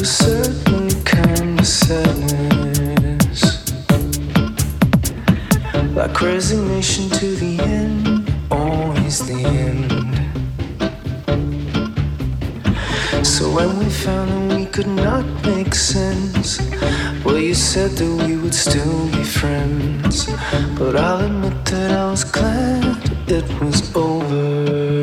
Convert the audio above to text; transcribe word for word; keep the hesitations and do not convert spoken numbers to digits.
certain kind of sadness, like resignation to the end, always the end. So when we found that we could not make sense, well, you said that we would still be friends, but I'll admit that I was glad it was over.